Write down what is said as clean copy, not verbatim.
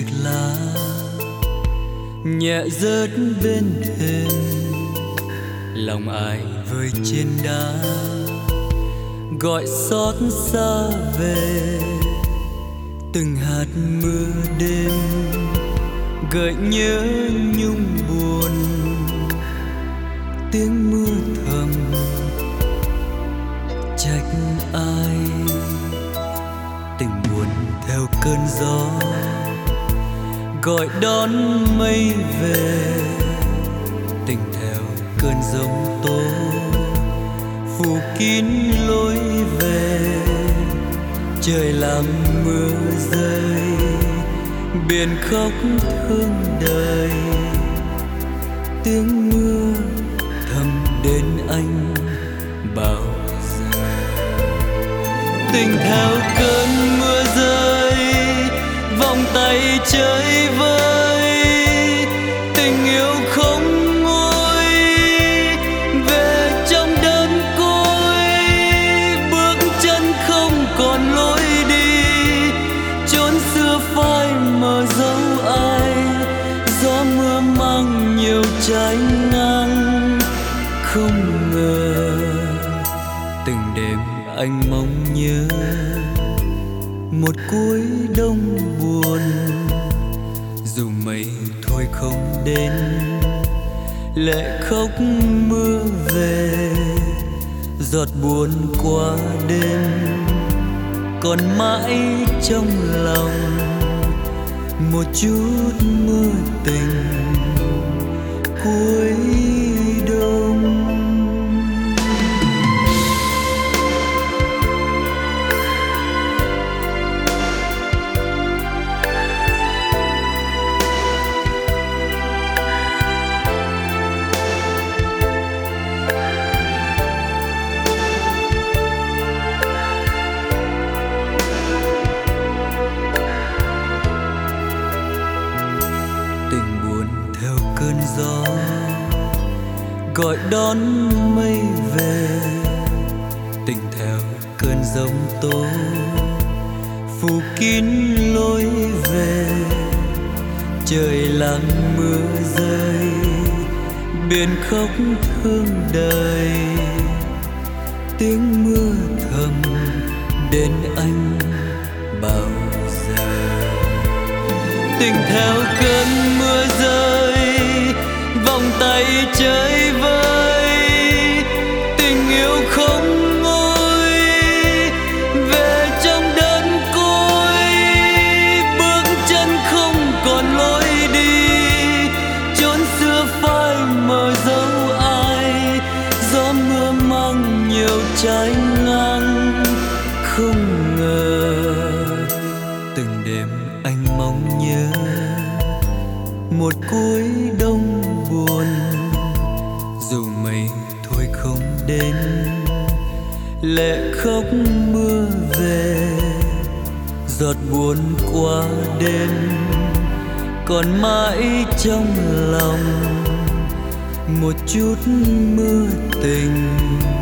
chiếc lá nhẹ rớt bên thềm, lòng ai vơi trên đá gọi xót xa về. Từng hạt mưa đêm gợi nhớ nhung buồn, tiếng mưa thầm trách ai. Tình buồn theo cơn gió gọi đón mây về, tình theo cơn giông tố phủ kín lối về. Trời làm mưa rơi, biển khóc thương đời, tiếng mưa thầm đến anh bao giờ. Tình theo cơn mưa rơi, vòng tay chơi vơi, tình yêu không nguôi về trong đơn côi. Bước chân không còn lối đi, chốn xưa phai mờ dấu ai. Gió mưa mang nhiều trái ngang, không ngờ từng đêm anh mong nhớ một cuối đông buồn. Dù mây thôi không đến, lệ khóc mưa về, giọt buồn qua đêm còn mãi trong lòng. Một chút mưa tình cuối đông. Cơn gió gọi đón mây về, tình theo cơn giông tố phủ kín lối về. Trời lặng mưa rơi, biển khóc thương đời, tiếng mưa thầm đến anh bao giờ. Tình theo cơn mưa rơi, vòng tay chơi vơi, tình yêu không nguôi về trong đơn côi. Bước chân không còn lối đi, chốn xưa phai mờ dấu ai. Gió mưa mang nhiều trái ngang, không ngờ từng đêm anh mong nhớ một cuối đông buồn. Dù mây thôi không đến, lệ khóc mưa về, giọt buồn qua đêm còn mãi trong lòng. Một chút mưa tình